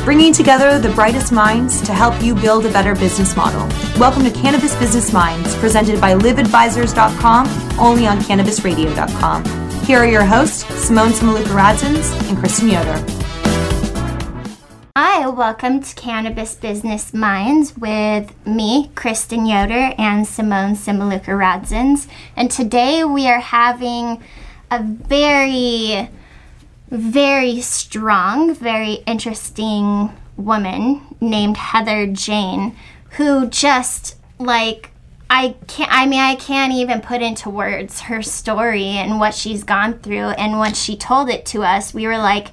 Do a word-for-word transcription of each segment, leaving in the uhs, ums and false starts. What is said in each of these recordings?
bringing together the brightest minds to help you build a better business model. Welcome to Cannabis Business Minds, presented by live advisors dot com, only on cannabis radio dot com. Here are your hosts, Simone Samaluka-Radzins and Kristen Yoder. Hi, welcome to Cannabis Business Minds with me, Kristen Yoder, and Simone Samaluka-Radzins. And today we are having a very, very strong, very interesting woman named Heather Jane, who just, like, I can't, I mean, I can't even put into words her story and what she's gone through. And when she told it to us, we were like,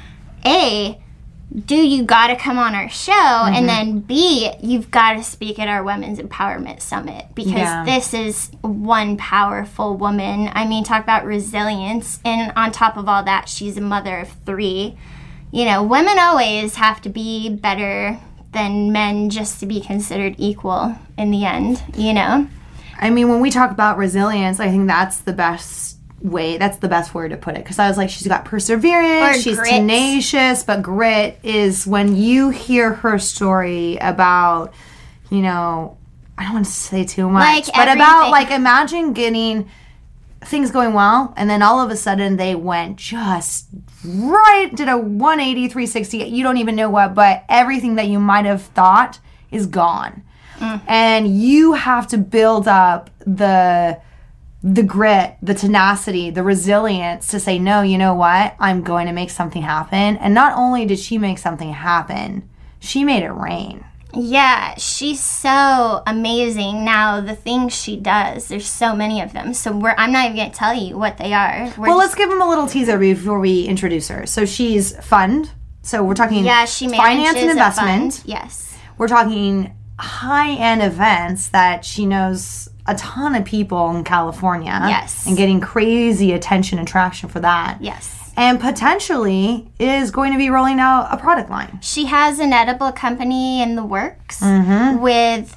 A, do you got to come on our show, mm-hmm. and then B, you've got to speak at our Women's Empowerment Summit, because yeah. this is one powerful woman. I mean, talk about resilience, and on top of all that, she's a mother of three. You know, women always have to be better than men just to be considered equal in the end, you know? I mean, when we talk about resilience, I think that's the best way, that's the best word to put it, because I was like, she's got perseverance, or she's grit. Tenacious, but grit is when you hear her story about, you know, I don't want to say too much, like but everything. About, like, imagine getting things going well, and then all of a sudden they went just right, did a one eighty, three sixty, you don't even know what, but everything that you might have thought is gone. Mm. And you have to build up the the grit, the tenacity, the resilience to say, no, you know what? I'm going to make something happen. And not only did she make something happen, she made it rain. Yeah, she's so amazing. Now, the things she does, there's so many of them. So we're, I'm not even going to tell you what they are. We're well, let's give them a little teaser before we introduce her. So she's fund. So we're talking yeah, she finance and investment. Fund. Yes. We're talking high-end events that she knows a ton of people in California. Yes. And getting crazy attention and traction for that. Yes. And potentially is going to be rolling out a product line. She has an edible company in the works mm-hmm. with,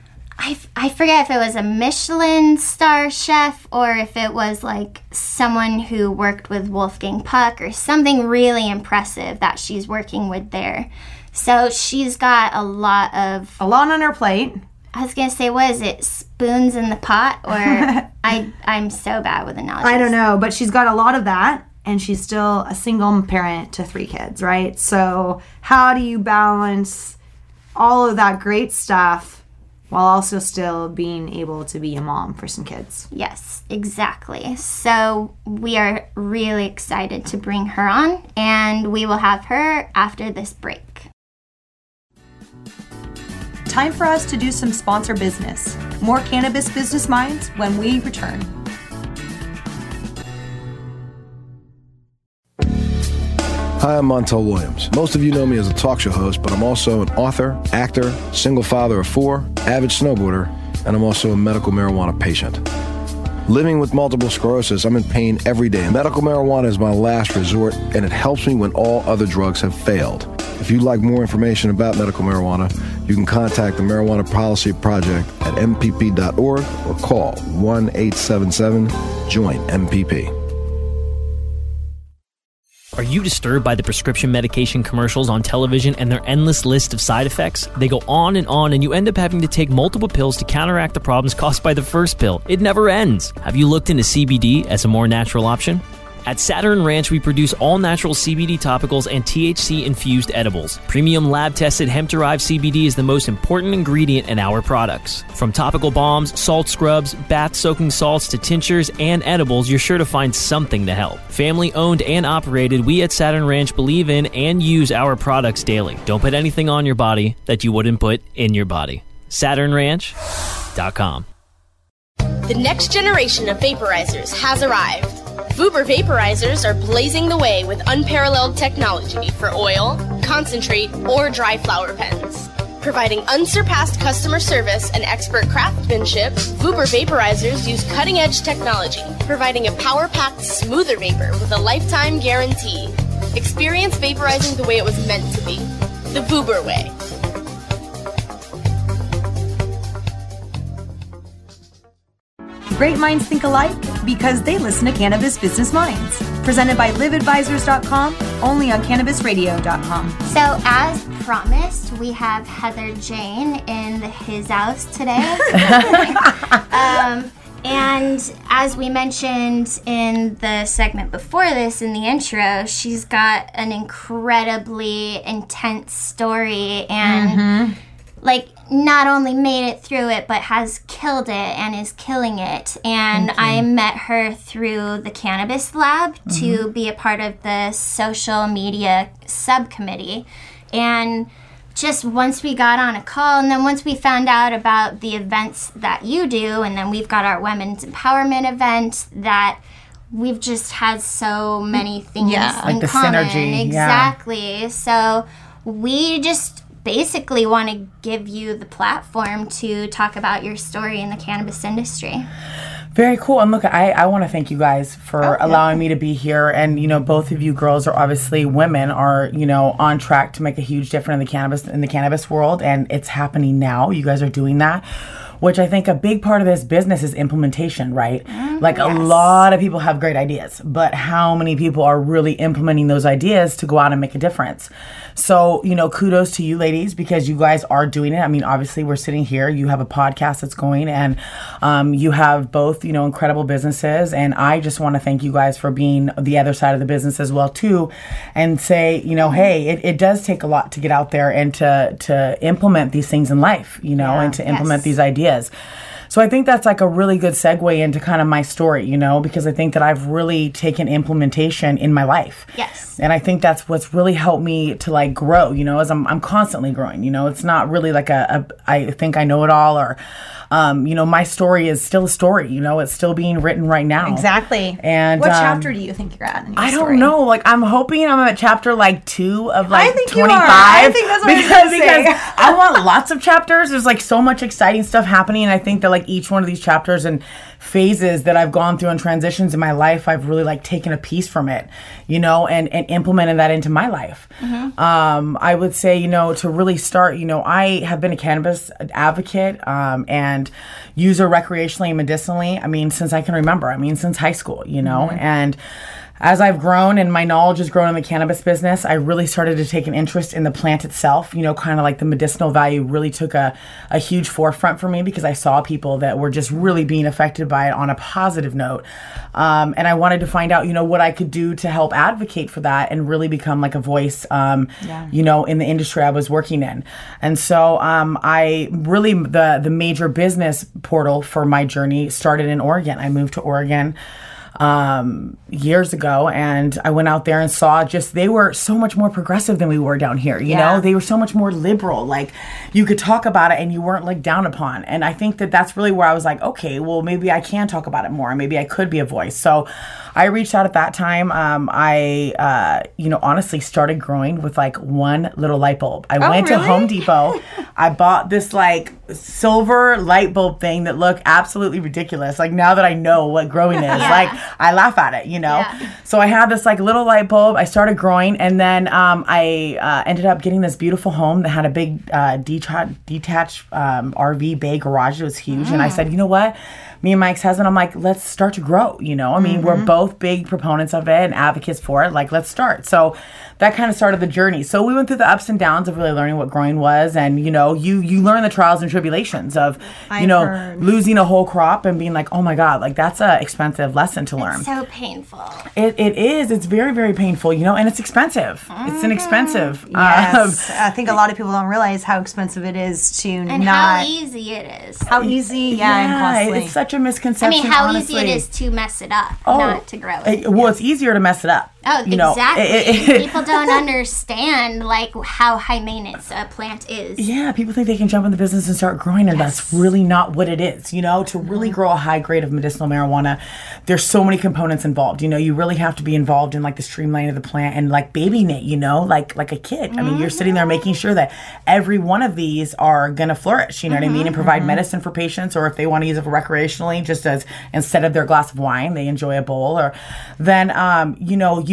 I, I forget if it was a Michelin star chef or if it was like someone who worked with Wolfgang Puck or something really impressive that she's working with there. So she's got a lot of... A lot on her plate. I was going to say, what is it, spoons in the pot? Or I, I'm so bad with analogies. I don't know, but she's got a lot of that, and she's still a single parent to three kids, right? So how do you balance all of that great stuff while also still being able to be a mom for some kids? Yes, exactly. So we are really excited to bring her on, and we will have her after this break. Time for us to do some sponsor business. More Cannabis Business Minds when we return. Hi, I'm Montel Williams. Most of you know me as a talk show host, but I'm also an author, actor, single father of four, avid snowboarder, and I'm also a medical marijuana patient. Living with multiple sclerosis, I'm in pain every day. Medical marijuana is my last resort, and it helps me when all other drugs have failed. If you'd like more information about medical marijuana, you can contact the Marijuana Policy Project at m p p dot org or call one eight seven seven join M P P. Are you disturbed by the prescription medication commercials on television and their endless list of side effects? They go on and on, and you end up having to take multiple pills to counteract the problems caused by the first pill. It never ends. Have you looked into C B D as a more natural option? At Saturn Ranch, we produce all-natural C B D topicals and T H C-infused edibles. Premium lab-tested hemp-derived C B D is the most important ingredient in our products. From topical balms, salt scrubs, bath-soaking salts to tinctures and edibles, you're sure to find something to help. Family-owned and operated, we at Saturn Ranch believe in and use our products daily. Don't put anything on your body that you wouldn't put in your body. Saturn Ranch dot com. The next generation of vaporizers has arrived. Vuber vaporizers are blazing the way with unparalleled technology for oil, concentrate, or dry flower pens. Providing unsurpassed customer service and expert craftsmanship, Vuber vaporizers use cutting-edge technology, providing a power-packed, smoother vapor with a lifetime guarantee. Experience vaporizing the way it was meant to be. The Vuber way. Great minds think alike because they listen to Cannabis Business Minds. Presented by live advisors dot com, only on cannabis radio dot com. So as promised, we have Heather Jane in the his house today. um, and as we mentioned in the segment before this, in the intro, she's got an incredibly intense story and mm-hmm. like not only made it through it, but has killed it and is killing it. And I met her through the Cannabis Lab mm-hmm. to be a part of the social media subcommittee. And just once we got on a call, and then once we found out about the events that you do, and then we've got our women's empowerment event, that we've just had so many things yeah. in like the common. Synergy. Exactly. Yeah. So we just basically want to give you the platform to talk about your story in the cannabis industry. Very cool. And look, I, I want to thank you guys for oh, allowing yeah. me to be here. And, you know, both of you girls are obviously women are, you know, on track to make a huge difference in the cannabis in the cannabis world. And it's happening now. You guys are doing that, which I think a big part of this business is implementation, right? Mm, like yes. a lot of people have great ideas, but how many people are really implementing those ideas to go out and make a difference? So, you know, kudos to you ladies because you guys are doing it. I mean, obviously we're sitting here, you have a podcast that's going and um, you have both, you know, incredible businesses. And I just want to thank you guys for being the other side of the business as well too. And say, you know, hey, it, it does take a lot to get out there and to, to implement these things in life, you know, yeah, and to implement yes. these ideas. So I think that's like a really good segue into kind of my story, you know, because I think that I've really taken implementation in my life. Yes. And I think that's what's really helped me to like grow, you know, as I'm I'm constantly growing, you know, it's not really like a, a I think I know it all or Um, you know, my story is still a story. You know, it's still being written right now. Exactly. And what um, chapter do you think you're at in your I story? don't know. Like, I'm hoping I'm at chapter like two of like I think twenty-five. You are. I think that's what because, I was going to say. Because I want lots of chapters. There's like so much exciting stuff happening. And I think that like each one of these chapters and phases that I've gone through and transitions in my life, I've really like taken a piece from it, you know, and, and implemented that into my life. Mm-hmm. Um, I would say, you know, to really start, you know, I have been a cannabis advocate um, and user recreationally and medicinally. I mean, since I can remember, I mean, since high school, you know, mm-hmm. and as I've grown and my knowledge has grown in the cannabis business, I really started to take an interest in the plant itself. You know, kind of like the medicinal value really took a, a huge forefront for me because I saw people that were just really being affected by it on a positive note. Um, and I wanted to find out, you know, what I could do to help advocate for that and really become like a voice, um, yeah. you know, in the industry I was working in. And so um, I really, the, the major business portal for my journey started in Oregon. I moved to Oregon um, years ago, and I went out there and saw just, they were so much more progressive than we were down here, you yeah. know, they were so much more liberal, like you could talk about it and you weren't like down upon. And I think that that's really where I was like, okay, well, maybe I can talk about it more. Maybe I could be a voice. So I reached out at that time. Um, I, uh, you know, honestly started growing with like one little light bulb. I oh, went really? to Home Depot. I bought this like silver light bulb thing that looked absolutely ridiculous. Like now that I know what growing is, yeah. like I laugh at it, you know? Yeah. So I had this like little light bulb. I started growing, and then um, I uh, ended up getting this beautiful home that had a big uh, detach- detached um, R V bay garage. It was huge. Mm. And I said, you know what? Me and my ex-husband, I'm like, let's start to grow, you know? I mean, mm-hmm. we're both big proponents of it and advocates for it. Like, let's start. So that kind of started the journey. So we went through the ups and downs of really learning what growing was. And, you know, you you learn the trials and tribulations of, I've you know, heard. losing a whole crop and being like, oh my God, like that's an expensive lesson to learn. It's so painful. It It is. It's very, very painful, you know, and it's expensive. Mm-hmm. It's an expensive. Yes. Um, I think a lot of people don't realize how expensive it is to and not. how easy it is. How easy, yeah, yeah and costly. It's such a misconception. I mean, how honestly. easy it is to mess it up, oh, not to grow it. it well, it's easier to mess it up. Oh, you know, exactly. It, it, it, people don't understand like how high maintenance a plant is. Yeah, people think they can jump in the business and start growing, and yes. that's really not what it is. You know, to really grow a high grade of medicinal marijuana, there's so many components involved. You know, you really have to be involved in like the streamlining of the plant and like babying it. You know, like like a kid. Mm-hmm. I mean, you're sitting there making sure that every one of these are gonna flourish. You know mm-hmm. what I mean, and provide mm-hmm. medicine for patients, or if they want to use it for recreationally, just as instead of their glass of wine, they enjoy a bowl. Or then, um, you know, you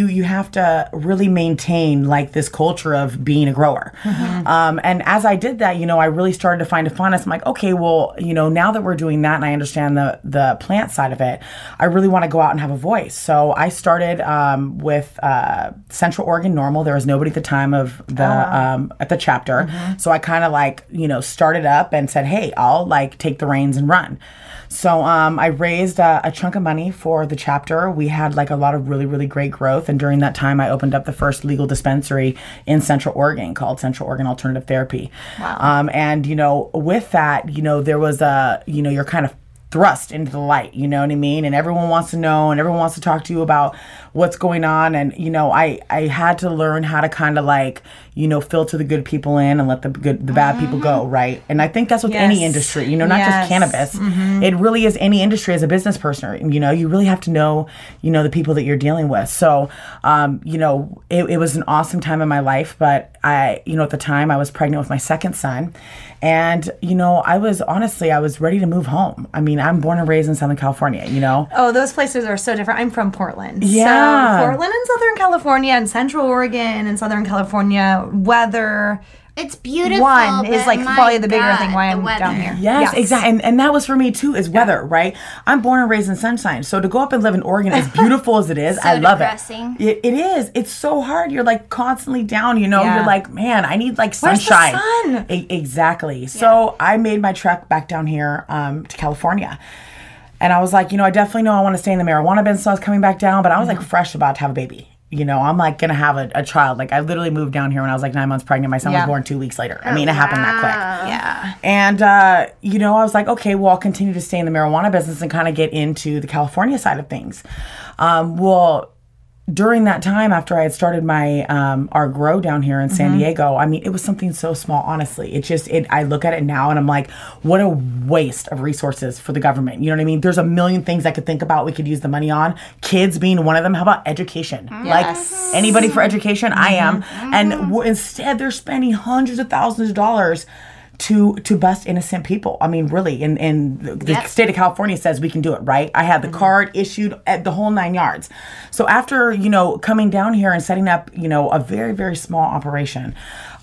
you you have to really maintain like this culture of being a grower. Mm-hmm. Um, and as I did that, you know, I really started to find a funness. I'm like, okay, well, you know, now that we're doing that and I understand the the plant side of it, I really want to go out and have a voice. So I started um, with uh, Central Oregon Normal. There was nobody at the time of the oh. um, at the chapter, mm-hmm. so I kind of like you know started up and said, hey, I'll like take the reins and run. So um, I raised a, a chunk of money for the chapter. We had like a lot of really, really great growth. And during that time, I opened up the first legal dispensary in Central Oregon called Central Oregon Alternative Therapy. Wow. Um, and, you know, with that, you know, there was a, you know, you're kind of thrust into the light, you know what I mean? And everyone wants to know and everyone wants to talk to you about what's going on. And, you know, I, I had to learn how to kind of like, you know, filter the good people in and let the good, the bad mm-hmm. people go, right? And I think that's with yes. any industry, you know, not yes. just cannabis. Mm-hmm. It really is any industry as a business person, you know, you really have to know, you know, the people that you're dealing with. So, um, you know, it, it was an awesome time in my life, but I, you know, at the time I was pregnant with my second son. And, you know, I was honestly, I was ready to move home. I mean, I'm born and raised in Southern California, you know? Oh, those places are so different. I'm from Portland. Yeah. So Portland and Southern California and Central Oregon and Southern California, weather. It's beautiful. One is like probably the bigger God, thing why I'm down here. Yes, yes. exactly. And, and that was for me too, is weather, yeah. right? I'm born and raised in sunshine. So to go up and live in Oregon, as beautiful as it is, so I love depressing. it. it. It is. It's so hard. You're like constantly down, you know? Yeah. You're like, man, I need like Where's sunshine. the sun? E- exactly. Yeah. So I made my trek back down here um, to California. And I was like, you know, I definitely know I want to stay in the marijuana business. So I was coming back down, but I was mm-hmm. like fresh about to have a baby. You know, I'm like going to have a, a child. Like I literally moved down here when I was like nine months pregnant. My son yeah. was born two weeks later. I mean, it wow. happened that quick. Yeah. And, uh, you know, I was like, okay, well, I'll continue to stay in the marijuana business and kind of get into the California side of things. Um, well, during that time, after I had started my um, our grow down here in San mm-hmm. Diego, I mean, it was something so small, honestly. It just, it. I look at it now and I'm like, what a waste of resources for the government. You know what I mean? There's a million things I could think about we could use the money on. Kids being one of them. How about education? Yes. Like, anybody for education? Mm-hmm. I am. Mm-hmm. And w- instead, they're spending hundreds of thousands of dollars to to bust innocent people. I mean, really, and, and the, the yep. state of California says we can do it, right? I had the mm-hmm. card issued at the whole nine yards. So after, you know, coming down here and setting up, you know, a very, very small operation,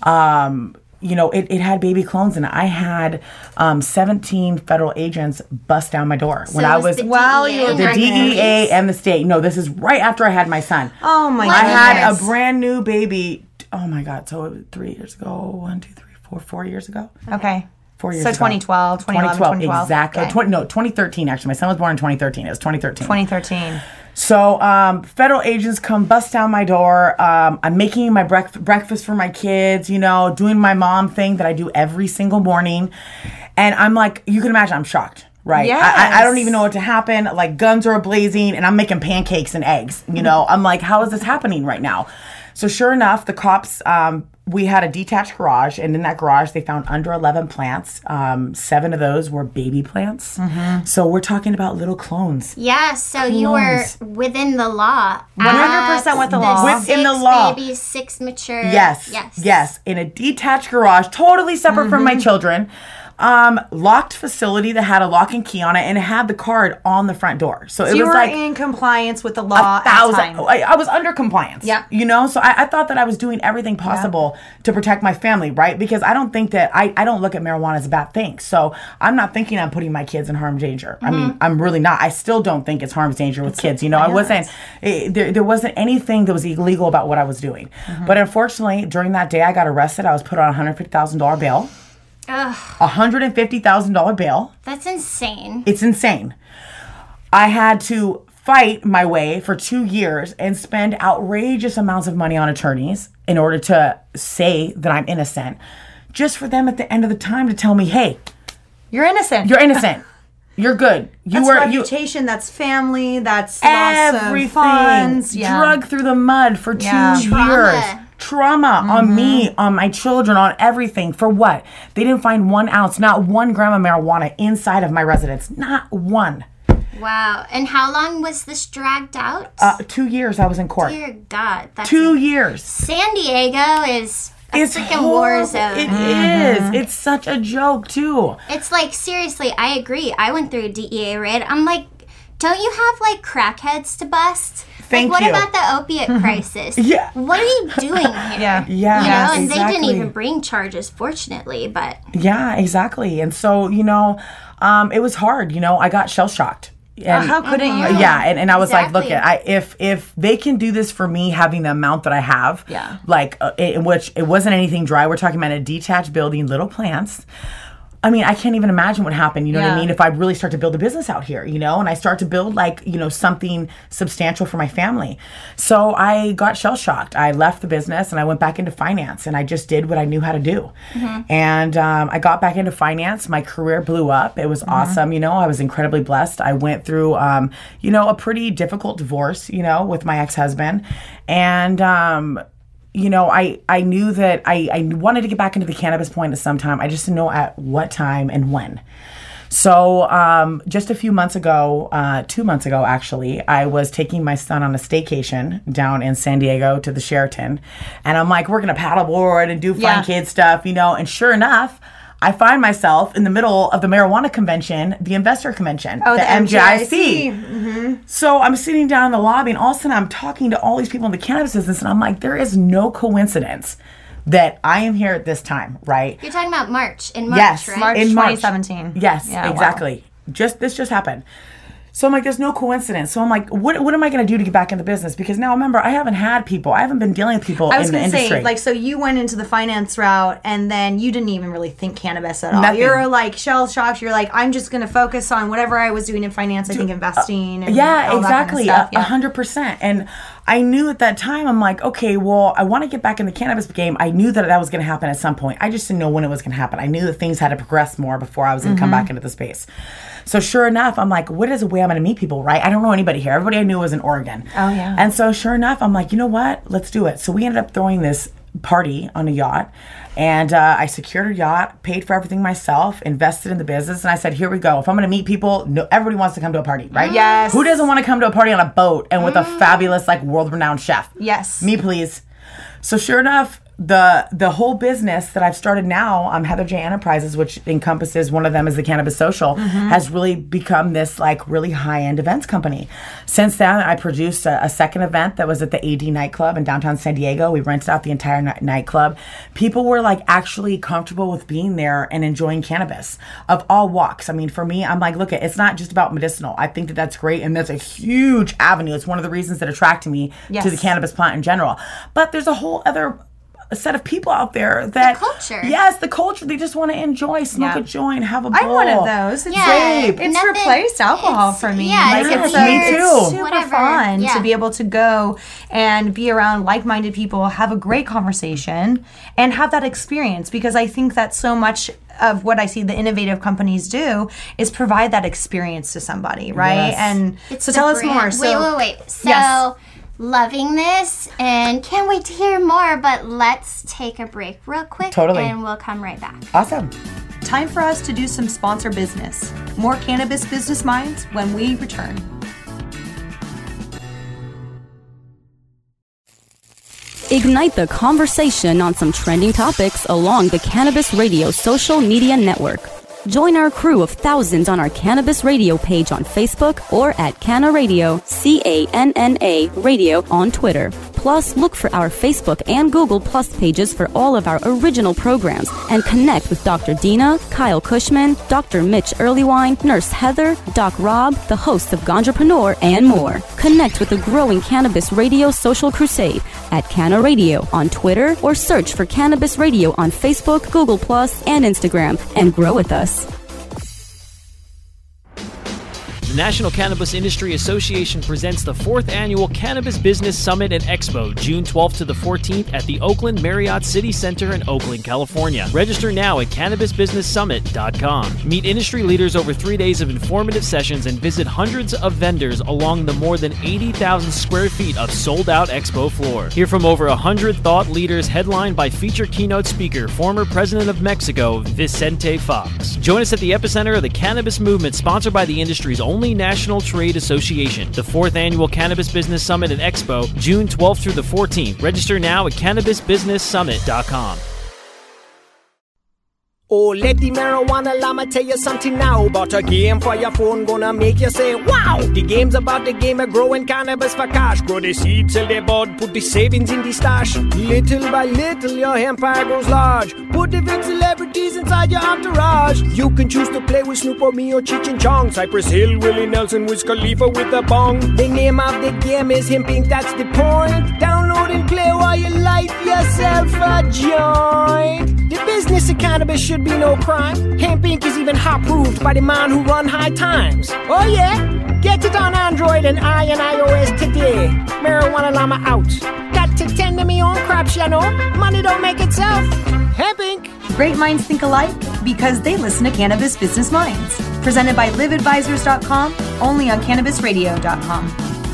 um, you know, it, it had baby clones, and I had um, seventeen federal agents bust down my door so when I was wow, you were the D E A and the state. No, this is right after I had my son. Oh my god! I goodness. had a brand new baby. Oh my god! So it was three years ago. One, two, three. Four, four years ago. Okay. Four years so ago. twenty twelve, twenty eleven, twenty twelve. Exactly. Okay. twenty, no, twenty thirteen, actually. My son was born in twenty thirteen. It was twenty thirteen. twenty thirteen. So um, federal agents come bust down my door. Um, I'm making my brec- breakfast for my kids, you know, doing my mom thing that I do every single morning. And I'm like, you can imagine, I'm shocked. Right. Yes. I, I don't even know what to happen. Like guns are blazing and I'm making pancakes and eggs. You know, I'm like, how is this happening right now? So sure enough, the cops, um, we had a detached garage, and in that garage, they found under eleven plants. Um, seven of those were baby plants. Mm-hmm. So we're talking about little clones. Yeah, so clones. You were within the law. one hundred percent with the law. Within the law. Six babies, six mature. Yes, yes. Yes, in a detached garage, totally separate mm-hmm. from my children. Um, locked facility that had a lock and key on it, and it had the card on the front door. So, so it you was were like in compliance with the law. A thousand. I, I was under compliance. Yeah. You know, so I, I thought that I was doing everything possible yeah. to protect my family, right? Because I don't think that I, I don't look at marijuana as a bad thing. So I'm not thinking I'm putting my kids in harm's danger. Mm-hmm. I mean, I'm really not. I still don't think it's harm's danger with it's kids. You know, I wasn't. It, there, there wasn't anything that was illegal about what I was doing. Mm-hmm. But unfortunately, during that day, I got arrested. I was put on a one hundred fifty thousand dollars bail. Ugh. one hundred fifty thousand dollars bail. That's insane. It's insane. I had to fight my way for two years and spend outrageous amounts of money on attorneys in order to say that I'm innocent, just for them at the end of the time to tell me, hey, you're innocent. You're innocent. You're good. You that's were reputation. You, that's family. That's everything. Loss of funds. Yeah. Drug through the mud for two yeah. years. Trauma. Trauma mm-hmm. on me, on my children, on everything. For what? They didn't find one ounce, not one gram of marijuana inside of my residence. Not one. Wow. And how long was this dragged out? Uh, two years I was in court. Dear God. That's two a, years. San Diego is a it's freaking horrible. war zone. It mm-hmm. is. It's such a joke, too. It's like, seriously, I agree. I went through a D E A raid. I'm like, don't you have, like, crackheads to bust? Thank like, what you. about the opiate crisis? Yeah. What are you doing here? Yeah. Yeah. You know, yes, and exactly. they didn't even bring charges, fortunately, but. Yeah, exactly. And so, you know, um, it was hard. You know, I got shell shocked. And, uh, how couldn't you? Yeah, and, and I was Exactly. like, look, at I if if they can do this for me, having the amount that I have, Yeah. like uh, in which it wasn't anything dry. We're talking about a detached building, little plants. I mean, I can't even imagine what happened. You know what Yeah. I mean? If I really start to build a business out here, you know, and I start to build like, you know, something substantial for my family. So I got shell shocked. I left the business and I went back into finance and I just did what I knew how to do. Mm-hmm. And um, I got back into finance. My career blew up. It was mm-hmm. awesome. You know, I was incredibly blessed. I went through, um, you know, a pretty difficult divorce, you know, with my ex-husband. And, um, you know, I, I knew that I, I wanted to get back into the cannabis point at some time. I just didn't know at what time and when. So um, just a few months ago, uh, two months ago, actually, I was taking my son on a staycation down in San Diego to the Sheraton. And I'm like, we're going to paddleboard and do fun Yeah. kid stuff, you know. And sure enough, I find myself in the middle of the marijuana convention, the investor convention, Oh, the, M J I C. Mm-hmm. So I'm sitting down in the lobby, and all of a sudden I'm talking to all these people in the cannabis business, and I'm like, there is no coincidence that I am here at this time, right? You're talking about March, in March, Yes, right? March in March. twenty seventeen. Yes, Yeah, wow. exactly. Just this just happened. So I'm like, there's no coincidence. So I'm like, what what am I going to do to get back into business? Because now remember, I haven't had people. I haven't been dealing with people I was in the going to industry. say, like, so you went into the finance route and then you didn't even really think cannabis at all. Nothing. You're like shell shocked. You're like, I'm just going to focus on whatever I was doing in finance. I think investing. And yeah, all exactly, that kind of stuff. a hundred percent. And I knew at that time, I'm like, okay, well, I want to get back in the cannabis game. I knew that that was going to happen at some point. I just didn't know when it was going to happen. I knew that things had to progress more before I was going to Mm-hmm. come back into the space. So sure enough, I'm like, what is a way I'm going to meet people, right? I don't know anybody here. Everybody I knew was in Oregon. Oh, yeah. And so sure enough, I'm like, you know what? Let's do it. So we ended up throwing this party on a yacht, and uh, I secured a yacht, paid for everything myself, invested in the business, and I said, here we go. If I'm going to meet people, no, everybody wants to come to a party, right? Yes. Who doesn't want to come to a party on a boat and with a fabulous, like, world-renowned chef? Yes. Me, please. So sure enough, the the whole business that I've started now, um, Heather J Enterprises, which encompasses, one of them is the Cannabis Social, Mm-hmm. has really become this like really high-end events company. Since then, I produced a, a second event that was at the A D nightclub in downtown San Diego. We rented out the entire ni- nightclub. People were like actually comfortable with being there and enjoying cannabis of all walks. I mean, for me, I'm like, look, it's not just about medicinal. I think that that's great, and that's a huge avenue. It's one of the reasons that attracted me Yes. to the cannabis plant in general. But there's a whole other a set of people out there that culture. Yes, the culture. They just want to enjoy, smoke Yeah. a joint, have a bowl. I'm one of those. It's, Yeah, like, it's nothing- replaced alcohol it's- for me. yeah, like, it's it's, weird. Me it's too. super Whatever. fun Yeah. to be able to go and be around like-minded people, have a great conversation, and have that experience. Because I think that so much of what I see the innovative companies do is provide that experience to somebody, right? Yes. And It's so the tell us brand- more. So, wait, wait, wait. So, Yes. loving this and can't wait to hear more, but let's take a break real quick. Totally. And we'll come right back. Awesome. time for us to do some sponsor business. More Cannabis Business Minds when we return. Ignite the conversation on some trending topics along the Cannabis Radio social media network. Join our crew of thousands on our Cannabis Radio page on Facebook or at Canna Radio, C A N N A Radio on Twitter. Plus, look for our Facebook and Google Plus pages for all of our original programs and connect with Doctor Dina, Kyle Cushman, Doctor Mitch Earlywine, Nurse Heather, Doc Rob, the host of Ganjapreneur, and more. Connect with the growing Cannabis Radio social crusade at Canna Radio on Twitter or search for Cannabis Radio on Facebook, Google Plus, and Instagram and grow with us. The National Cannabis Industry Association presents the fourth Annual Cannabis Business Summit and Expo, June twelfth to the fourteenth at the Oakland Marriott City Center in Oakland, California. Register now at cannabis business summit dot com. Meet industry leaders over three days of informative sessions and visit hundreds of vendors along the more than eighty thousand square feet of sold-out expo floor. Hear from over one hundred thought leaders headlined by feature keynote speaker, former President of Mexico, Vicente Fox. Join us at the epicenter of the cannabis movement, sponsored by the industry's only National Trade Association. The fourth Annual Cannabis Business Summit and Expo, June twelfth through the fourteenth. Register now at cannabis business summit dot com. Oh, let the marijuana llama tell you something now about a game for your phone gonna make you say, wow! The game's about the game of growing cannabis for cash. Grow the seed till they bud, put the savings in the stash. Little by little, your empire grows large. Put the big celebrities inside your entourage. You can choose to play with Snoop or me or Cheech and Chong. Cypress Hill, Willie Nelson, Wiz Khalifa with a bong. The name of the game is Hemp Incorporated, that's the point. Download and play while you light yourself a joint. The business of cannabis should be no crime. Hemp Incorporated is even hot-proofed by the man who run High Times. Oh yeah? Get it on Android and I and iOS today. Marijuana Llama out. Got to tend to me own crops, you know. Money don't make itself. Hemp Incorporated. Great minds think alike because they listen to Cannabis Business Minds. Presented by live advisors dot com, only on cannabis radio dot com.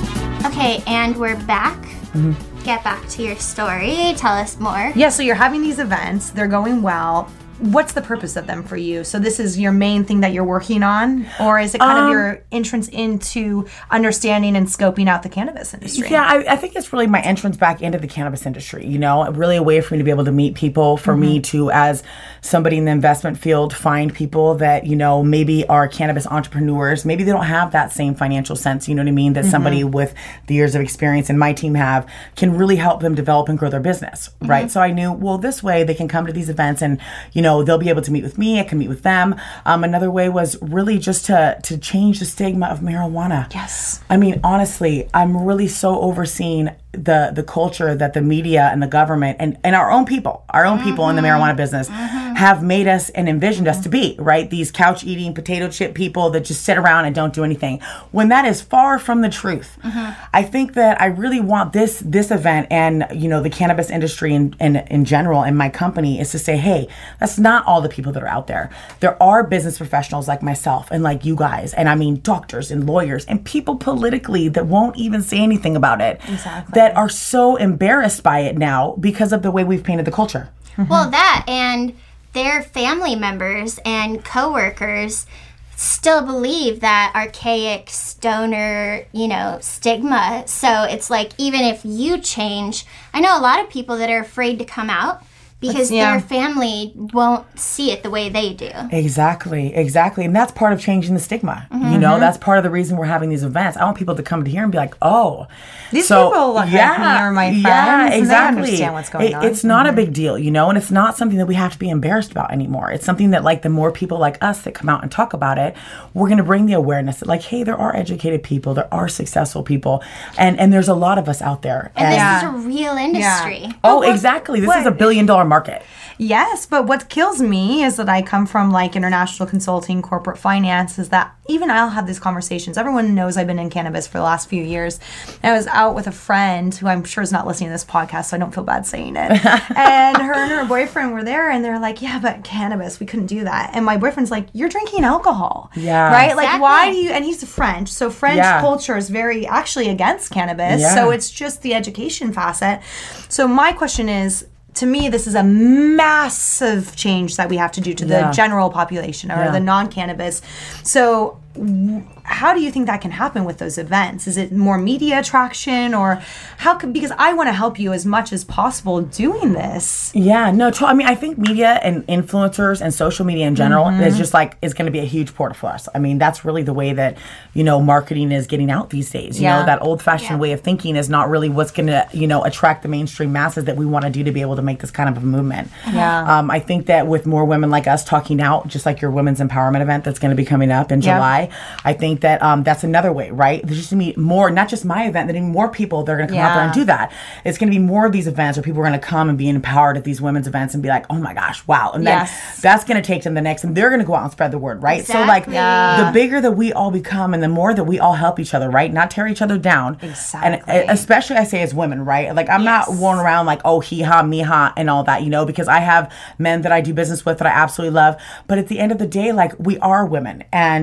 Okay, and we're back. Mm-hmm. Get back to your story. Tell us more. Yeah, so you're having these events. They're going well. What's the purpose of them for you? So this is your main thing that you're working on? Or is it kind um, of your entrance into understanding and scoping out the cannabis industry? Yeah, I, I think it's really my entrance back into the cannabis industry, you know, really a way for me to be able to meet people, for mm-hmm. me to, as somebody in the investment field, find people that, you know, maybe are cannabis entrepreneurs. Maybe they don't have that same financial sense, you know what I mean, that mm-hmm. somebody with the years of experience and my team have can really help them develop and grow their business, mm-hmm. right? So I knew, well, this way they can come to these events and, you know, they'll be able to meet with me. I can meet with them. Um, another way was really just to to change the stigma of marijuana. Yes. I mean, honestly, I'm really so overseeing the the culture that the media and the government and, and our own people, our own people mm-hmm. in the marijuana business mm-hmm. have made us and envisioned us to be, right? These couch eating, potato chip people that just sit around and don't do anything. When that is far from the truth. Mm-hmm. I think that I really want this this event and, you know, the cannabis industry in, in, in general and my company is to say, hey, that's not all the people that are out there. There are business professionals like myself and like you guys. And I mean, doctors and lawyers and people politically that won't even say anything about it. Exactly. That are so embarrassed by it now because of the way we've painted the culture. Mm-hmm. Well, that and their family members and coworkers still believe that archaic stoner, you know, stigma. So it's like, even if you change, I know a lot of people that are afraid to come out because yeah. their family won't see it the way they do. Exactly, exactly. And that's part of changing the stigma. Mm-hmm. You know, that's part of the reason we're having these events. I want people to come to here and be like, oh. These so, people like yeah, me are my friends. Yeah, exactly. And they understand what's going it, on. It's not mm-hmm. a big deal, you know, and it's not something that we have to be embarrassed about anymore. It's something that, like, the more people like us that come out and talk about it, we're going to bring the awareness that, like, hey, there are educated people, there are successful people, and, and there's a lot of us out there. And, and this yeah. is a real industry. Yeah. Oh, what, exactly. This what? is a billion dollar market. Yes, but what kills me is that I come from like international consulting, corporate finance, is that even I'll have these conversations. Everyone knows I've been in cannabis for the last few years. I was out with a friend who I'm sure is not listening to this podcast, so I don't feel bad saying it. And her and her boyfriend were there, and they're like, yeah, but cannabis, we couldn't do that. And my boyfriend's like, you're drinking alcohol. Yeah. Right? Exactly. Like, why do you, and he's French, so French yeah. culture is very actually against cannabis. Yeah. So it's just the education facet. So my question is, to me, this is a massive change that we have to do to yeah. the general population or yeah. the non-cannabis. So w- how do you think that can happen with those events? Is it more media attraction or how could, because I want to help you as much as possible doing this. Yeah, no, I mean, I think media and influencers and social media in general mm-hmm. is just like, is going to be a huge portal for us. I mean, that's really the way that, you know, marketing is getting out these days. You yeah. know, that old fashioned yeah. way of thinking is not really what's going to, you know, attract the mainstream masses that we want to do to be able to make this kind of a movement. Yeah. Um, I think that with more women like us talking out, just like your women's empowerment event that's going to be coming up in yeah. July, I think that um, that's another way, right? There's just going to be more, not just my event, but even more people that are going to come yeah. out there and do that. It's going to be more of these events where people are going to come and be empowered at these women's events and be like, oh my gosh, wow. And then yes. that's going to take them the next, and they're going to go out and spread the word, right? Exactly. So like yeah. the bigger that we all become and the more that we all help each other, right? Not tear each other down. Exactly. And especially I say as women, right? Like I'm yes. not going around like, oh, he-ha, me-ha and all that, you know, because I have men that I do business with that I absolutely love. But at the end of the day, like we are women, and, you know,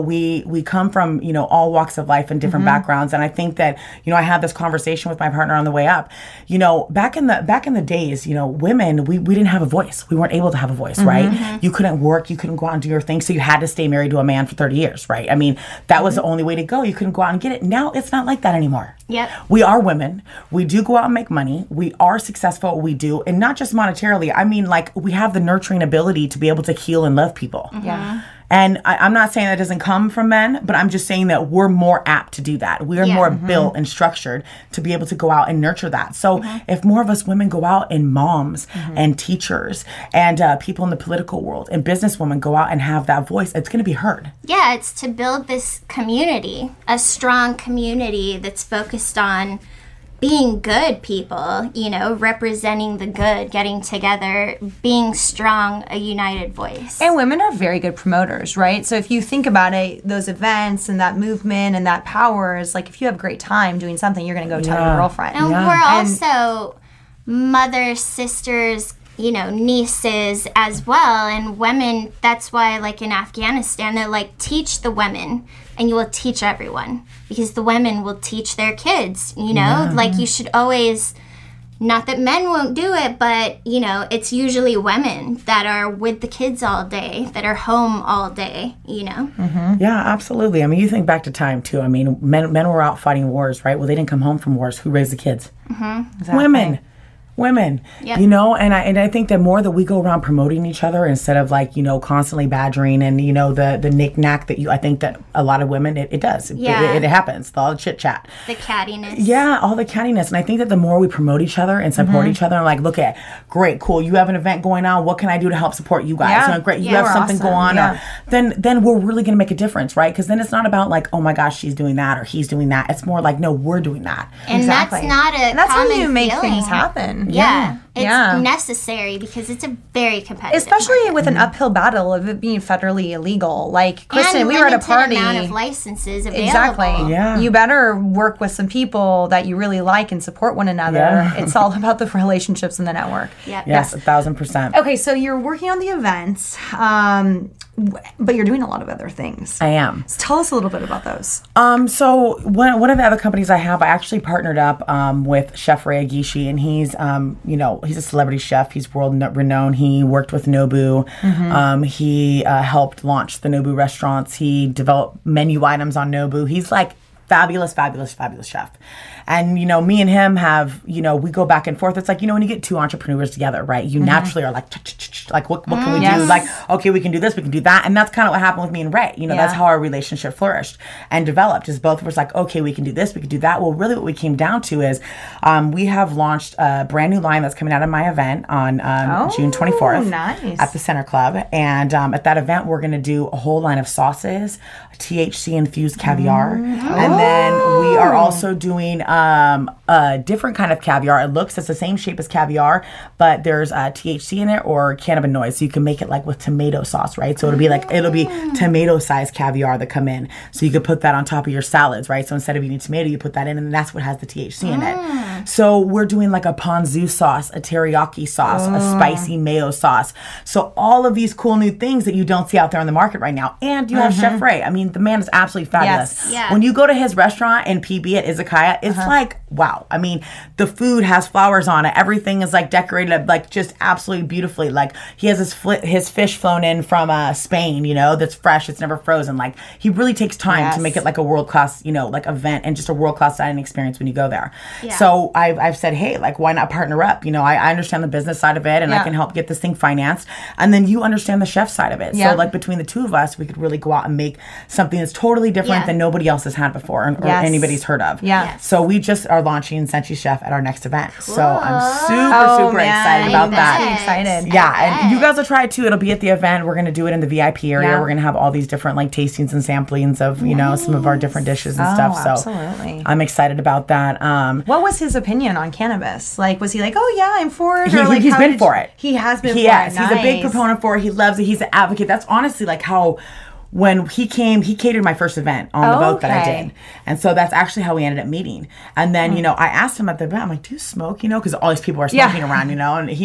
we we come from, you know, all walks of life and different mm-hmm. backgrounds. And I think that, you know, I had this conversation with my partner on the way up. You know, back in the back in the days, you know, women, we, we didn't have a voice. We weren't able to have a voice, mm-hmm. right? Mm-hmm. You couldn't work, you couldn't go out and do your thing, so you had to stay married to a man for thirty years, right? I mean, that was mm-hmm. the only way to go. You couldn't go out and get it. Now it's not like that anymore. Yep. We are women. We do go out and make money. We are successful at what we do. And not just monetarily. I mean, like, we have the nurturing ability to be able to heal and love people. Mm-hmm. Yeah. And I, I'm not saying that doesn't come from men, but I'm just saying that we're more apt to do that. We are yeah. more mm-hmm. built and structured to be able to go out and nurture that. So mm-hmm. if more of us women go out and moms mm-hmm. and teachers and uh, people in the political world and businesswomen go out and have that voice, it's going to be heard. Yeah, it's to build this community, a strong community that's focused on being good people, you know, representing the good, getting together, being strong, a united voice. And women are very good promoters, right? So if you think about it, those events and that movement and that power is like, if you have a great time doing something, you're going to go tell yeah. your girlfriend. And yeah. we're and, also mothers, sisters, you know, nieces as well. And women, that's why, like in Afghanistan, they're like, teach the women and you will teach everyone, because the women will teach their kids, you know? Yeah. Like, you should always, not that men won't do it, but, you know, it's usually women that are with the kids all day, that are home all day, you know? Mm-hmm. Yeah, absolutely. I mean, you think back to time, too. I mean, men men were out fighting wars, right? Well, they didn't come home from wars. Who raised the kids? Mm-hmm. Exactly. Women. Women, yep. you know, and I and I think the more that we go around promoting each other instead of like, you know, constantly badgering and, you know, the the knick-knack that you, I think that a lot of women, it, it does. Yeah. It, it, it happens. All the chit-chat. The cattiness. Yeah, all the cattiness. And I think that the more we promote each other and support mm-hmm. each other and like, look at, great, cool, you have an event going on. What can I do to help support you guys? Yeah. You know, great, you yeah, have something awesome. go on. Yeah. Or, then, then we're really going to make a difference, right? Because then it's not about like, oh my gosh, she's doing that or he's doing that. It's more like, no, we're doing that. And exactly. that's not a and that's common how you make feeling. things happen. Yeah. yeah. It's yeah. necessary because it's a very competitive especially market. with an uphill battle of it being federally illegal. Like, Kristen, and we were at a party. amount of licenses available. Exactly. Yeah. You better work with some people that you really like and support one another. Yeah. It's all about the relationships in the network. Yep. Yes, a thousand percent. Okay, so you're working on the events, um, but you're doing a lot of other things. I am. So tell us a little bit about those. Um, so one, one of the other companies I have, I actually partnered up um, with Chef Ray Agishi, and he's, um, you know, he's a celebrity chef. He's world renowned. He worked with Nobu. Mm-hmm. Um, he uh, helped launch the Nobu restaurants. He developed menu items on Nobu. He's like fabulous, fabulous, fabulous chef. And, you know, me and him have, you know, we go back and forth. It's like, you know, when you get two entrepreneurs together, right, you mm-hmm. naturally are like, like, what, what can we yes. do? Like, okay, we can do this, we can do that. And that's kind of what happened with me and Ray. You know, yeah. that's how our relationship flourished and developed, is both of us like, okay, we can do this, we can do that. Well, really what we came down to is um, we have launched a brand new line that's coming out of my event on um, oh, June twenty-fourth nice. At the Center Club. And um, at that event, we're going to do a whole line of sauces, T H C-infused caviar. Mm. And oh. then we are also doing um, a different kind of caviar. It looks, it's the same shape as caviar, but there's uh, T H C in it or cannabinoids. So you can make it like with tomato sauce, right? So it'll be like, it'll be tomato-sized caviar that come in. So you could put that on top of your salads, right? So instead of eating tomato, you put that in, and that's what has the T H C in it. Mm. So we're doing like a ponzu sauce, a teriyaki sauce, oh. a spicy mayo sauce. So all of these cool new things that you don't see out there on the market right now. And you mm-hmm. have Chef Ray. I mean, the man is absolutely fabulous. Yes. Yeah. When you go to his restaurant in P B at Izakaya, it's uh-huh. like, wow. I mean, the food has flowers on it. Everything is like decorated like just absolutely beautifully. Like he has his fl- his fish flown in from uh, Spain, you know, that's fresh. It's never frozen. Like he really takes time yes. to make it like a world-class, you know, like event and just a world-class dining experience when you go there. Yeah. So I've, I've said, hey, like why not partner up? You know, I, I understand the business side of it and yeah. I can help get this thing financed. And then you understand the chef side of it. Yeah. So like between the two of us, we could really go out and make something that's totally different yeah. than nobody else has had before or, or yes. anybody's heard of. Yeah. Yes. So we just are launching Senshi Chef at our next event. Cool. So I'm super, oh, super man. excited about that. I'm excited. Yeah, and you guys will try it too. It'll be at the event. We're going to do it in the V I P area. Yeah. We're going to have all these different like tastings and samplings of, you know, some of our different dishes and oh, stuff. So absolutely. I'm excited about that. Um, what was his opinion on cannabis? Like, was he like, oh yeah, I'm for it? He, or like, he's been did for you, it. He has been he for has. it. He's nice. a big proponent for it. He loves it. He's an advocate. That's honestly like how... When he came, he catered my first event on the oh, boat that I okay. did. And so that's actually how we ended up meeting. And then, mm. you know, I asked him at the event, I'm like, do you smoke? You know, because all these people are smoking yeah. around, you know? And he's like,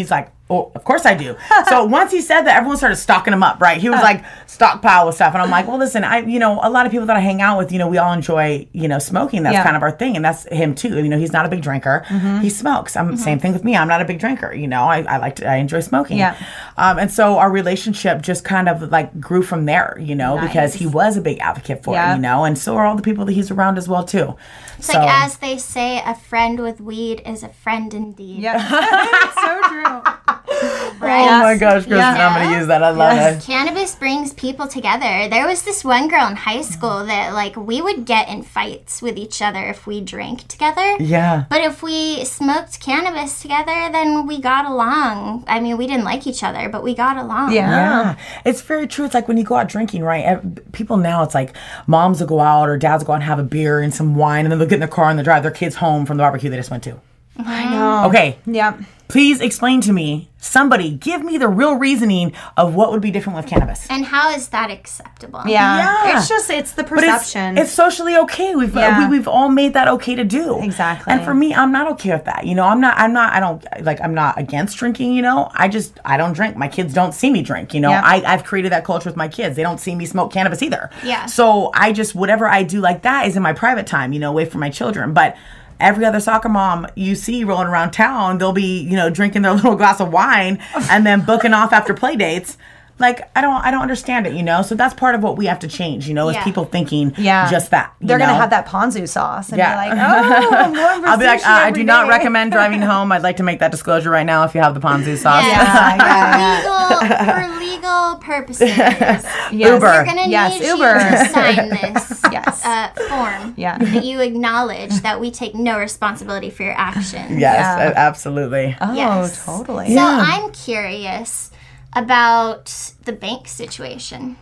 Oh, of course I do. So once he said that, everyone started stocking him up, right? He was like stockpile with stuff. And I'm like, well, listen, I, you know, a lot of people that I hang out with, you know, we all enjoy, you know, smoking. That's yeah. kind of our thing. And that's him too. You know, he's not a big drinker. Mm-hmm. He smokes. I'm mm-hmm. same thing with me. I'm not a big drinker. You know, I, I like to, I enjoy smoking. Yeah. Um, and so our relationship just kind of like grew from there, you know, nice. because he was a big advocate for yeah. it, you know, and so are all the people that he's around as well too. It's so, like, as they say, a friend with weed is a friend indeed. Yeah. It's so true. Right? Oh my gosh, Kristen, yeah. I'm going to use that. I love yes. it. Cannabis brings people together. There was this one girl in high school that, like, we would get in fights with each other if we drank together. Yeah. But if we smoked cannabis together, then we got along. I mean, we didn't like each other, but we got along. Yeah. yeah. It's very true. It's like when you go out drinking, right? People now, it's like moms will go out or dads will go out and have a beer and some wine, and then they'll get in their car and they'll drive their kids home from the barbecue they just went to. I know. Okay. Yep. Please explain to me, somebody, give me the real reasoning of what would be different with cannabis. And how is that acceptable? Yeah. yeah. It's just, it's the perception. It's, it's socially okay. We've yeah. uh, we, we've all made that okay to do. Exactly. And for me, I'm not okay with that. You know, I'm not, I'm not, I don't, like, I'm not against drinking, you know. I just, I don't drink. My kids don't see me drink, you know. Yeah. I, I've created that culture with my kids. They don't see me smoke cannabis either. Yeah. So I just, whatever I do like that is in my private time, you know, away from my children. But every other soccer mom you see rolling around town, they'll be, you know, drinking their little glass of wine and then booking off after play dates. Like, I don't I don't understand it, you know? So that's part of what we have to change, you know, is yeah. people thinking yeah. just that. They're going to have that ponzu sauce. And yeah. you're like, oh, more I'll be like, uh, I do not recommend driving home. I'd like to make that disclosure right now if you have the ponzu sauce. Yeah, yeah, yeah. Legal, for legal purposes. Yes. Uber. We're going to yes, need Uber. you to sign this yes. uh, form yeah. that you acknowledge that we take no responsibility for your actions. Yes, yeah. absolutely. Oh, yes. totally. So yeah. I'm curious about the bank situation.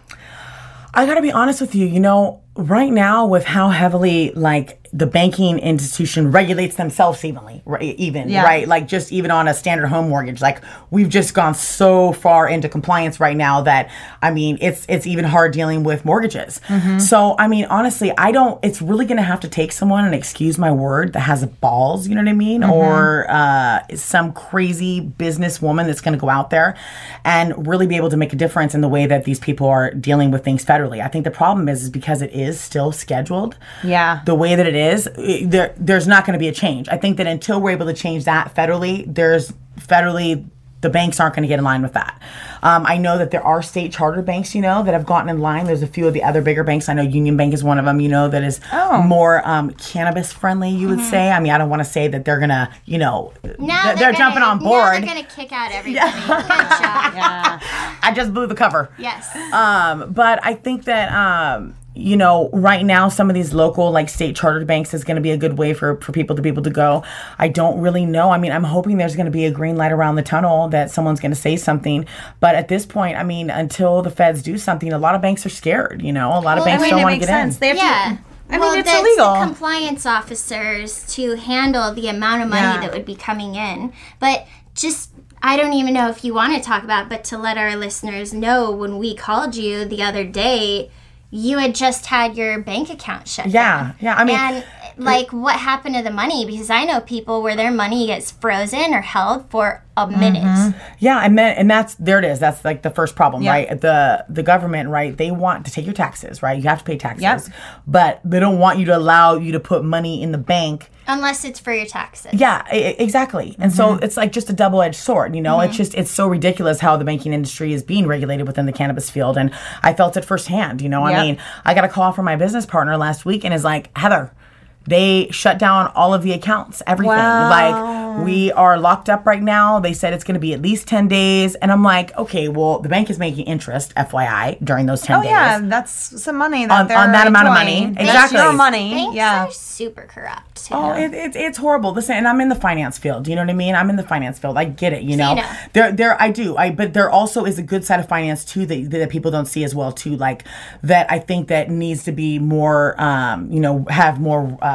I gotta be honest with you, you know, right now with how heavily, like, the banking institution regulates themselves evenly, right, even, yeah. right? Like, just even on a standard home mortgage, like, we've just gone so far into compliance right now that, I mean, it's it's even hard dealing with mortgages. Mm-hmm. So, I mean, honestly, I don't, it's really going to have to take someone, and excuse my word, that has balls, you know what I mean? Mm-hmm. Or uh, some crazy businesswoman that's going to go out there and really be able to make a difference in the way that these people are dealing with things federally. I think the problem is, is because it is still scheduled. Yeah. The way that it is, there there's not going to be a change. I think that until we're able to change that federally, there's federally, the banks aren't going to get in line with that. Um, I know that there are state charter banks, you know, that have gotten in line. There's a few of the other bigger banks. I know Union Bank is one of them, you know, that is oh. more um, cannabis friendly, you would mm-hmm. say. I mean, I don't want to say that they're going to, you know, now they're, they're, they're gonna, jumping on board. Now they're going to kick out everybody. Yeah. Good job. Yeah. I just blew the cover. Yes. Um, but I think that, um, you know, right now, some of these local, like, state chartered banks is going to be a good way for, for people to be able to go. I don't really know. I mean, I'm hoping there's going to be a green light around the tunnel that someone's going to say something. But at this point, I mean, until the feds do something, a lot of banks are scared, you know? A lot well, of banks I mean, don't want to get sense. in. They have yeah. to, I well, mean, it's that's illegal. The compliance officers to handle the amount of money yeah. that would be coming in. But just... I don't even know if you want to talk about, but to let our listeners know, when we called you the other day, you had just had your bank account shut yeah, down. Yeah, I mean... And, like, what happened to the money? Because I know people where their money gets frozen or held for a minute. Mm-hmm. Yeah, and, then, and that's, there it is. That's, like, the first problem, yeah. right? The the government, right, they want to take your taxes, right? You have to pay taxes. Yep. But they don't want you to allow you to put money in the bank. Unless it's for your taxes. Yeah, I- exactly. And mm-hmm. so it's like just a double-edged sword, you know? Mm-hmm. It's just, it's so ridiculous how the banking industry is being regulated within the cannabis field. And I felt it firsthand, you know? Yep. I mean, I got a call from my business partner last week and is like, Heather, they shut down all of the accounts, everything. Wow. Like, we are locked up right now. They said it's going to be at least ten days. And I'm like, okay, well, the bank is making interest, F Y I, during those ten oh, days. Oh, yeah, that's some money that on, they're on that amount of enjoying. money. Exactly. That's your money. Banks yeah. are super corrupt. Too. Oh, it, it, it's horrible. Listen, and I'm in the finance field. You know what I mean? I'm in the finance field. I get it, you know? So you know. There, there, I do. I, but there also is a good side of finance, too, that, that people don't see as well, too. Like, that I think that needs to be more, um, you know, have more... Uh,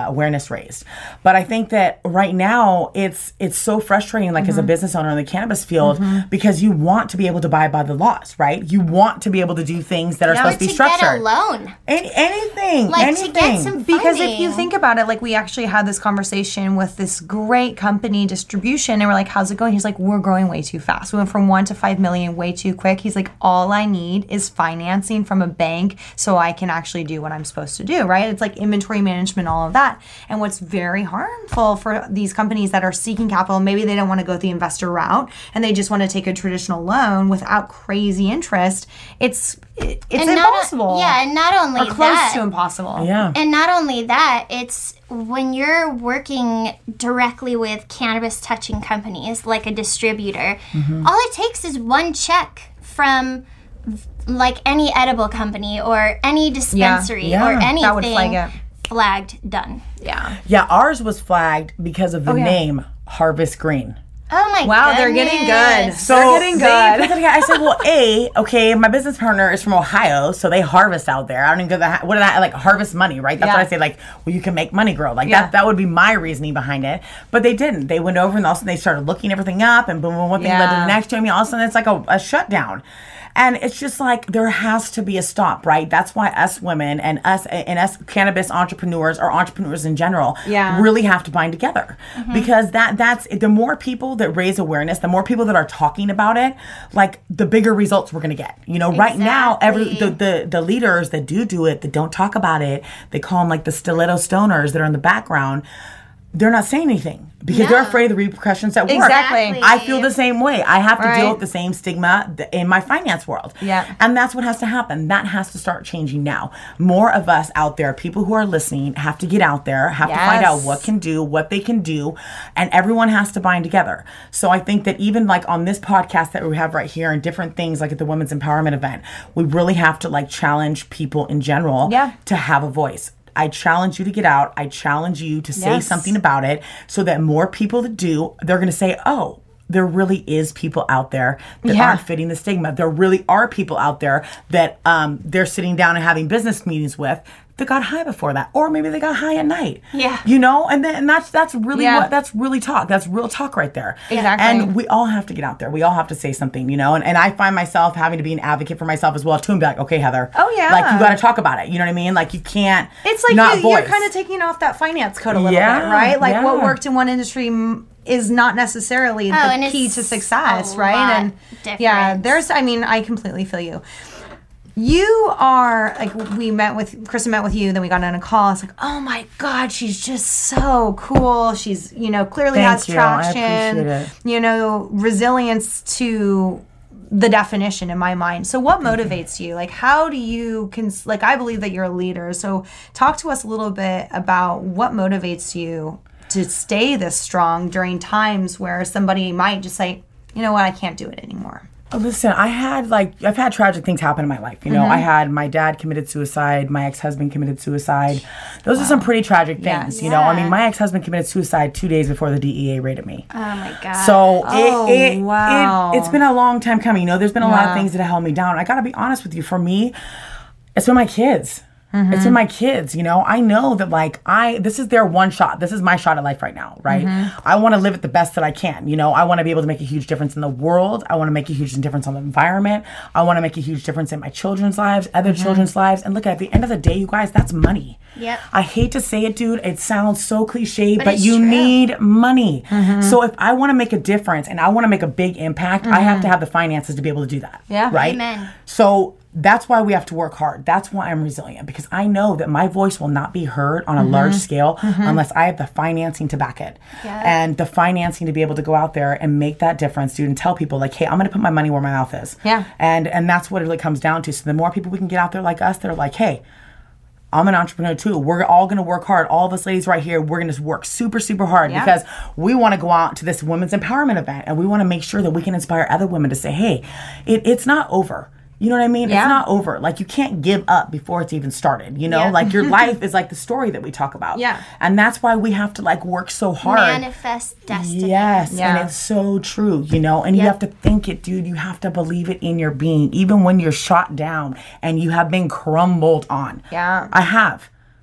uh, awareness raised. But I think that right now it's it's so frustrating, like mm-hmm. as a business owner in the cannabis field, mm-hmm. because you want to be able to buy by the laws, right? You want to be able to do things that are yeah, supposed to be structured. To get a loan. Any, anything. Like anything. to get some funding. Because if you think about it, like we actually had this conversation with this great company, distribution, and we're like, how's it going? He's like, we're growing way too fast. We went from one to five million way too quick. He's like, all I need is financing from a bank so I can actually do what I'm supposed to do, right? It's like inventory management, all of that. And what's very harmful for these companies that are seeking capital, maybe they don't want to go the investor route and they just want to take a traditional loan without crazy interest. It's it, it's and impossible. Not, yeah, and not only or close that, to impossible. Yeah. And not only that, it's when you're working directly with cannabis touching companies like a distributor, mm-hmm. all it takes is one check from like any edible company or any dispensary yeah. Yeah. or anything. That would flag it. Flagged, done. Yeah. Yeah, ours was flagged because of the oh, yeah. name Harvest Green. Oh my god. Wow, they're getting good. So they're getting good. They, I said, well, A, okay, my business partner is from Ohio, so they harvest out there. I don't even go that, what did I, like, harvest money, right? That's yeah. what I say, like, well, you can make money grow. Like, yeah. that that would be my reasoning behind it. But they didn't. They went over and all of a sudden they started looking everything up and boom, boom, one thing yeah. led to the next. I mean, all of a sudden it's like a, a shutdown. And it's just like, there has to be a stop, right? That's why us women and us and us cannabis entrepreneurs or entrepreneurs in general yeah. really have to bind together. Mm-hmm. Because that that's the more people that raise awareness, the more people that are talking about it, like the bigger results we're going to get. You know, exactly. Right now, every the, the, the leaders that do do it, that don't talk about it, they call them like the stiletto stoners that are in the background. They're not saying anything because no. they're afraid of the repercussions at work. Exactly. I feel the same way. I have to right. deal with the same stigma in my finance world. Yeah. And that's what has to happen. That has to start changing now. More of us out there, people who are listening, have to get out there, have yes. to find out what can do, what they can do, and everyone has to bind together. So I think that even like on this podcast that we have right here and different things like at the Women's Empowerment event, we really have to like challenge people in general yeah. to have a voice. I challenge you to get out. I challenge you to say yes. something about it so that more people that do, they're going to say, oh, there really is people out there that yeah. aren't fitting the stigma. There really are people out there that um, they're sitting down and having business meetings with that got high before that, or maybe they got high at night. Yeah, you know, and then and that's that's really yeah. what that's really talk. That's real talk right there. Exactly. And we all have to get out there. We all have to say something, you know. And and I find myself having to be an advocate for myself as well too, and be like, okay, Heather. Oh yeah. Like you got to talk about it. You know what I mean? Like you can't. It's like not you, voice. you're kind of taking off that finance code a little yeah, bit, right? Like yeah. what worked in one industry is not necessarily oh, the key to success, right? And different. yeah, there's. I mean, I completely feel you. You are, like, we met with, Kristen met with you, then we got on a call. It's like, oh my God, she's just so cool. She's, you know, clearly Thank has you. traction. I appreciate it. You know, resilience to the definition in my mind. So what motivates you? Like, how do you, cons- like, I believe that you're a leader. So talk to us a little bit about what motivates you to stay this strong during times where somebody might just say, you know what, I can't do it anymore. Listen, I had like, I've had tragic things happen in my life. You know, mm-hmm. I had my dad committed suicide. My ex-husband committed suicide. Those wow. are some pretty tragic things, yes. you yeah. know. I mean, my ex-husband committed suicide two days before the D E A raided me. Oh my God. So oh, it, it, wow. it, it's been a long time coming. You know, there's been a yeah. lot of things that have held me down. I got to be honest with you. For me, it's been my kids. Mm-hmm. It's in my kids, you know. I know that, like, I, this is their one shot. This is my shot at life right now, right? Mm-hmm. I want to live it the best that I can, you know. I want to be able to make a huge difference in the world. I want to make a huge difference on the environment. I want to make a huge difference in my children's lives, other mm-hmm. children's lives. And look, at the end of the day, you guys, that's money. Yep. I hate to say it, dude. It sounds so cliche, but, but you true. need money. Mm-hmm. So if I want to make a difference and I want to make a big impact, mm-hmm. I have to have the finances to be able to do that. Yeah. Right? Amen. So that's why we have to work hard. That's why I'm resilient, because I know that my voice will not be heard on a mm-hmm. large scale mm-hmm. unless I have the financing to back it. Yeah. And the financing to be able to go out there and make that difference, dude, and tell people like, hey, I'm going to put my money where my mouth is. Yeah. And and that's what it really comes down to. So the more people we can get out there like us that are like, hey, I'm an entrepreneur too. We're all going to work hard. All of us ladies right here, we're going to work super, super hard yeah. because we want to go out to this women's empowerment event and we want to make sure that we can inspire other women to say, hey, it, it's not over. You know what I mean? Yeah. It's not over. Like, you can't give up before it's even started, you know? Yeah. Like, your life is like the story that we talk about. Yeah. And that's why we have to, like, work so hard. Manifest destiny. Yes. Yeah. And it's so true, you know? And yep. you have to think it, dude. You have to believe it in your being, even when you're shot down and you have been crumbled on. Yeah. I have.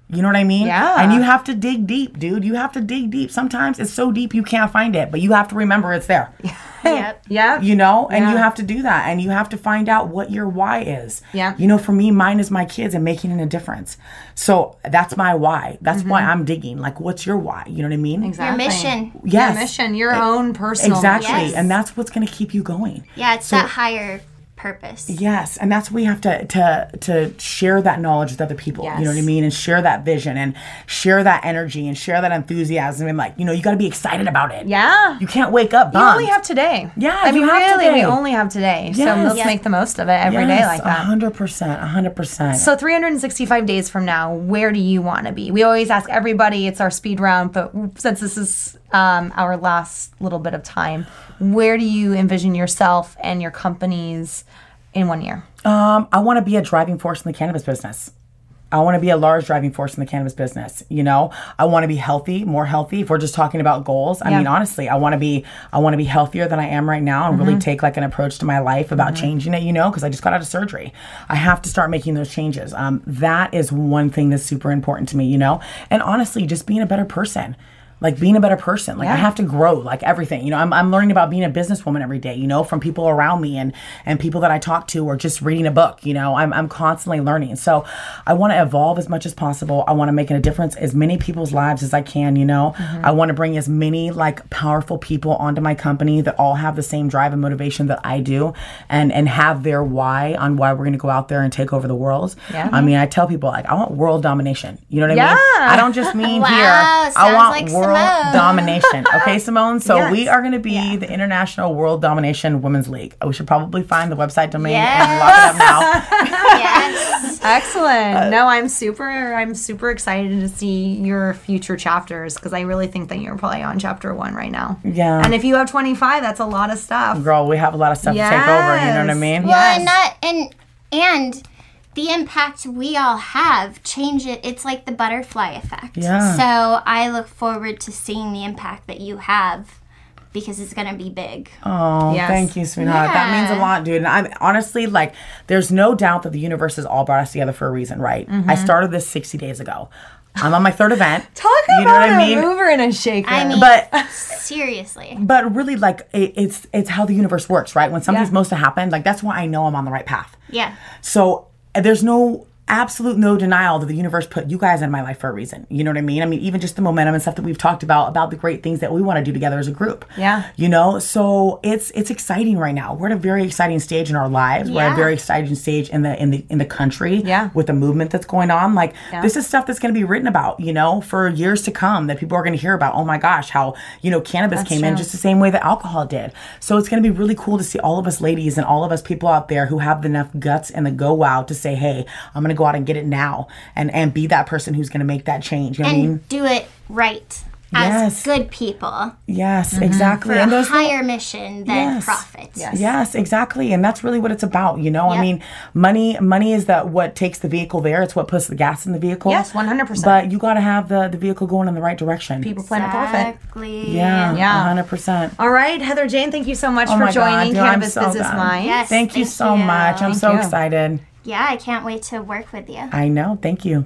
You know what I mean? Yeah. And you have to dig deep, dude. You have to dig deep. Sometimes it's so deep you can't find it, but you have to remember it's there. Yep. Yeah. You know, and Yeah. you have to do that, and you have to find out what your why is. Yeah. You know, for me, mine is my kids and making a difference. So that's my why. That's why I'm digging. Like, what's your why? You know what I mean? Exactly. Your mission. Yes. Your mission, your own personal Exactly. Yes. And that's what's going to keep you going. Yeah, it's that higher purpose. Yes, and that's we have to to to share that knowledge with other people. Yes. You know what I mean, and share that vision, and share that energy, and share that enthusiasm, and like you know, you got to be excited about it. Yeah. You can't wake up You bummed. only have today. Yeah, I mean, you have really, today. we only have today. So Yes. let's Yes. make the most of it every day like that. A hundred percent, a hundred percent. So three hundred sixty-five days from now, where do you want to be? We always ask everybody, it's our speed round, but since this is um, our last little bit of time, where do you envision yourself and your companies in one year? Um, I want to be a driving force in the cannabis business. I want to be a large driving force in the cannabis business. You know, I want to be healthy, more healthy. If we're just talking about goals, I Yeah. mean, honestly, I want to be, I want to be healthier than I am right now, and Mm-hmm. really take like an approach to my life about changing it. You know, because I just got out of surgery. I have to start making those changes. Um, that is one thing that's super important to me. You know, and honestly, just being a better person. Like being a better person. Like I have to grow, like everything. You know, I'm, I'm learning about being a businesswoman every day, you know, from people around me and, and people that I talk to, or just reading a book, you know, I'm, I'm constantly learning. So I want to evolve as much as possible. I want to make a difference as many people's lives as I can, you know. Mm-hmm. I want to bring as many like powerful people onto my company that all have the same drive and motivation that I do, and, and have their why on why we're going to go out there and take over the world. Yeah. I mean, I tell people like, I want world domination. You know what I Yeah. mean? I don't just mean Wow, here. I sounds want like world Simone. domination. Okay, Simone? So Yes. we are going to be the International World Domination Women's League. We should probably find the website domain Yes. and lock it up now. Yes. Excellent. no, I'm super I'm super excited to see your future chapters, because I really think that you're probably on chapter one right now. Yeah. And if you have twenty-five, that's a lot of stuff. Girl, we have a lot of stuff to take over. You know what I Yes. mean? Yeah. Well, Yes. and that and and the impact we all have change it. It's like the butterfly effect. Yeah. So I look forward to seeing the impact that you have, because it's gonna be big. Oh, Yes. thank you, sweetheart. That means a Yeah. lot, dude. And I'm honestly like, there's no doubt that the universe has all brought us together for a reason, right? I started this sixty days ago. I'm on my third event. Talk you know about what I a mean? mover and a shaker. I mean, But seriously. but really, like it, it's it's how the universe works, right? When something's Yeah. supposed to happen, like that's why I know I'm on the right path. Yeah. So uh, there's no absolute no denial that the universe put you guys in my life for a reason. You know what I mean? I mean, even just the momentum and stuff that we've talked about, about the great things that we want to do together as a group. Yeah. You know, so it's it's exciting right now. We're at a very exciting stage in our lives. We're at a Yeah. very exciting stage in the in the in the country. Yeah. With the movement that's going on. Like Yeah. this is stuff that's going to be written about, you know, for years to come, that people are going to hear about. Oh my gosh, how, you know, cannabis That's came in true. just the same way that alcohol did. So it's going to be really cool to see all of us ladies and all of us people out there who have enough guts and the go wow to say, hey, I'm going to go out and get it now. And and be that person who's going to make that change. You know what I mean? And do it right as Yes. good people Yes, exactly. for And a those higher mission than Yes. profit. Yes. Yes, exactly. And that's really what it's about, you know? I Yep. mean, money money is that what takes the vehicle there. It's what puts the gas in the vehicle. Yes, one hundred percent. But you got to have the, the vehicle going in the right direction. People, planet, profit. Exactly. Yeah, Yeah. one hundred percent. All right, Heather Jane, thank you so much Oh for my God, joining dude, I'm Cannabis so Business done. Minds. Yes. Thank you Thank so you. much. I'm Thank so you. excited. Yeah, I can't wait to work with you. I know. Thank you.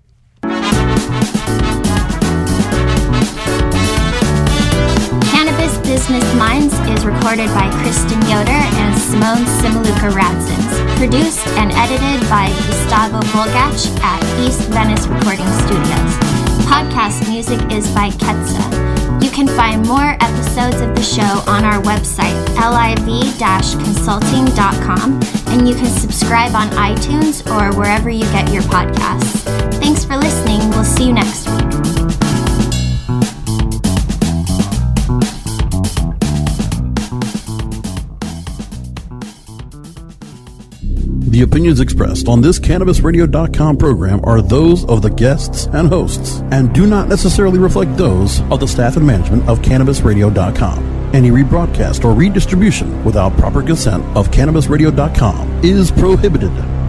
Cannabis Business Minds is recorded by Kristen Yoder and Simone Simaluka Radzins. Produced and edited by Gustavo Volgach at East Venice Recording Studios. Podcast music is by Ketsa. You can find more episodes of the show on our website, liv dash consulting dot com, and you can subscribe on iTunes or wherever you get your podcasts. Thanks for listening. We'll see you next week. The opinions expressed on this Cannabis Radio dot com program are those of the guests and hosts and do not necessarily reflect those of the staff and management of Cannabis Radio dot com. Any rebroadcast or redistribution without proper consent of Cannabis Radio dot com is prohibited.